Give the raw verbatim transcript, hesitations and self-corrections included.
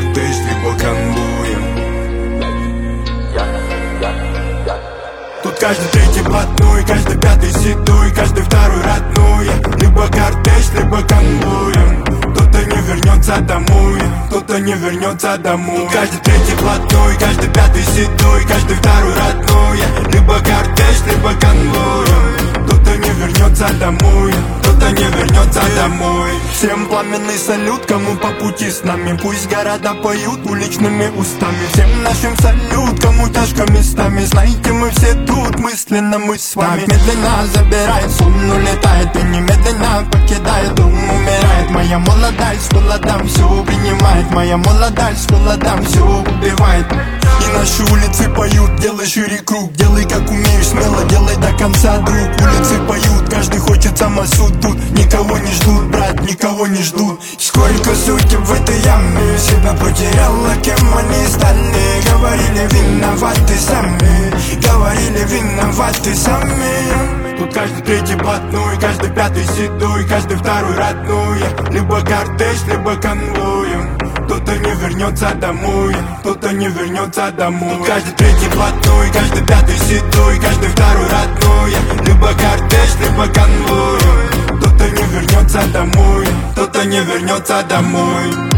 кортеж, либо конвоем. Тут каждый третий блатной, каждый пятый седой, каждый второй родной. Либо кортеж, либо конвоем. Кто-то не вернется домой, кто-то не вернется домой. Тут каждый третий блатной, каждый пятый седой, каждый второй родной. Либо кортеж, либо конвоем. Кто-то не вернется домой, кто-то не вернется домой. Всем пламенный салют, кому по пути с нами. Пусть города поют уличными устами. Всем нашим салют, кому тяжко местами. Знаете, мы все тут, мысленно мы с вами. Так медленно забирает, сон улетает и немедленно покидает, дом умирает. Моя молодость с холодом все принимает. Моя молодость с холодом все убивает. И наши улицы поют, делай шире круг. Делай как умеешь, смело делай до конца, друг. Улицы поют, каждый хочет самосуд. Тут никого не ждут, брат, никого не ждут. Сколько судеб в этой яме, себя потеряла, кем они стали. Говорили, виноваты сами, говорили, виноваты сами. Тут каждый третий блатной, каждый пятый седой, каждый второй родной. Либо кортеж, либо конвоем. Кто-то не вернется домой, кто-то не вернется домой. Тут каждый третий блатной, каждый пятый седой, каждый второй родной. Либо кортеж, либо конвоем. Кто-то не вернется домой, кто-то не вернется домой.